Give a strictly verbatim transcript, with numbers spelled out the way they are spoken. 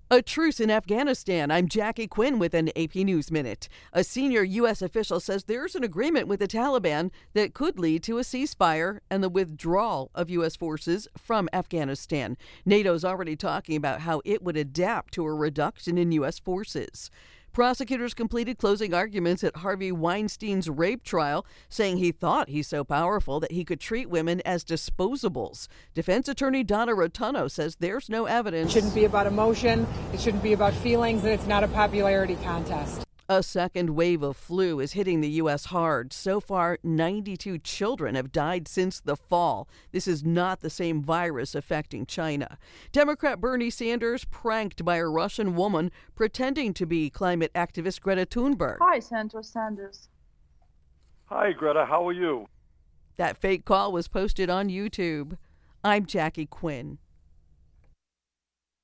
A truce in Afghanistan. I'm Jackie Quinn with an A P News Minute. A senior U S official says there's an agreement with the Taliban that could lead to a ceasefire and the withdrawal of U S forces from Afghanistan. NATO's already talking about how it would adapt to a reduction in U S forces. Prosecutors completed closing arguments at Harvey Weinstein's rape trial, saying he thought he's so powerful that he could treat women as disposables. Defense attorney Donna Rotuno says there's no evidence. It shouldn't be about emotion, it shouldn't be about feelings, and it's not a popularity contest. A second wave of flu is hitting the U S hard. So far, ninety-two children have died since the fall. This is not the same virus affecting China. Democrat Bernie Sanders pranked by a Russian woman pretending to be climate activist Greta Thunberg. Hi, Senator Sanders. Hi, Greta. How are you? That fake call was posted on YouTube. I'm Jackie Quinn.